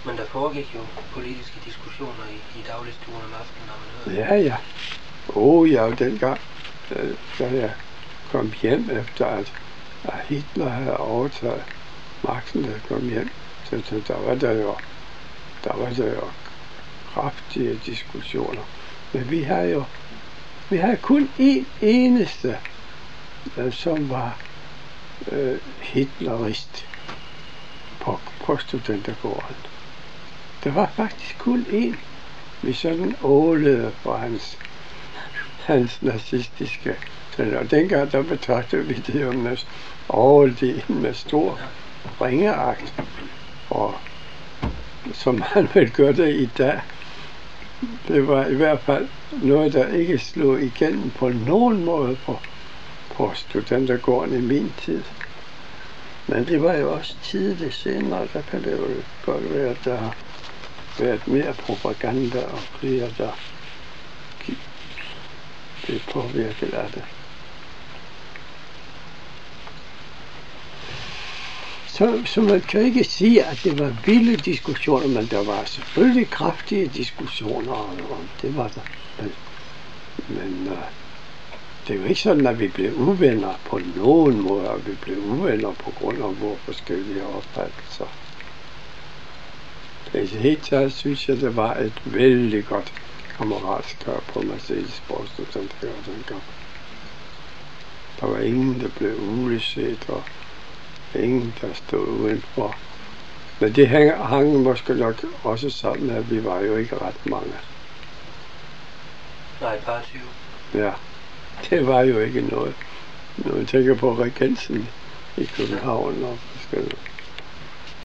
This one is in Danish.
Men der foregik jo politiske diskussioner i dagligstuen om aftenen, når man hørte. Ja, ja. Ja, dengang, da jeg kom hjem efter, at Hitler havde overtaget magten, da jeg kom hjem, så der var der jo kraftige diskussioner. Men vi havde kun en eneste, som var hitlerist på studentergården. Der var faktisk kun én, vi sådan ålede for hans nazistiske. Og dengang der betragtede vi det jo med stor ringeagt, og som man vil gøre det i dag. Det var i hvert fald noget, der ikke slog igennem på nogen måde på studentergården i min tid. Men det var jo også tidligt senere, der kan det jo godt være, at der har været mere propaganda og flere, der blev påvirket af det. Så man kan ikke sige, at det var vilde diskussioner, men der var selvfølgelig kraftige diskussioner om det var der. Men det er jo ikke sådan, at vi blev uvenner på nogen måde, og vi blev uvenner på grund af vores forskellige opfattelser. I det hele taget synes jeg, det var et vældig godt kammeratskab på Marselisborg Studentergård dengang. Der var ingen, der blev ulyset, og ingen, der stod udenfor. Men det hang måske nok også sammen, at vi var jo ikke ret mange. Nej, et par 20. Ja, det var jo ikke noget. Når man tænker på Regensen i København og forskelligt.